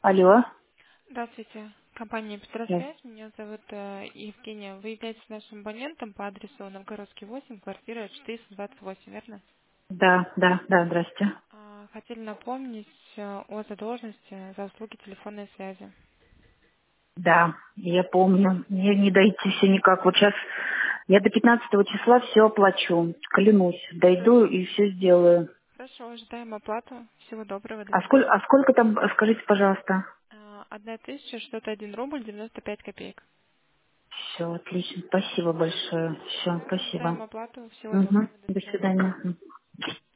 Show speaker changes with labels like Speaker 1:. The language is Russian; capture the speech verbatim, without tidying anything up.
Speaker 1: Алло.
Speaker 2: Здравствуйте. Компания
Speaker 1: Да,
Speaker 2: «Петросвязь». Меня зовут э, Евгения. Вы являетесь нашим абонентом по адресу Новгородский восемь, квартира четыреста двадцать восемь, верно?
Speaker 1: да, да, да, здрасте.
Speaker 2: А, Хотели напомнить э, о задолженности за услуги телефонной связи.
Speaker 1: Да, я помню. Мне не дойти все никак. Вот сейчас я до пятнадцатого числа все оплачу. Клянусь. Дойду
Speaker 2: Хорошо.
Speaker 1: и все сделаю.
Speaker 2: Хорошо, ожидаем оплату. Всего доброго, до
Speaker 1: А сколько,
Speaker 2: свидания.
Speaker 1: а сколько там, скажите, пожалуйста?
Speaker 2: А, Одна тысяча шестьсот один рубль девяносто пять копеек.
Speaker 1: Все, отлично. Спасибо большое. Все,
Speaker 2: Все, ожидаем
Speaker 1: спасибо.
Speaker 2: оплату. Всего
Speaker 1: Угу.
Speaker 2: доброго, до
Speaker 1: До
Speaker 2: свидания.
Speaker 1: свидания.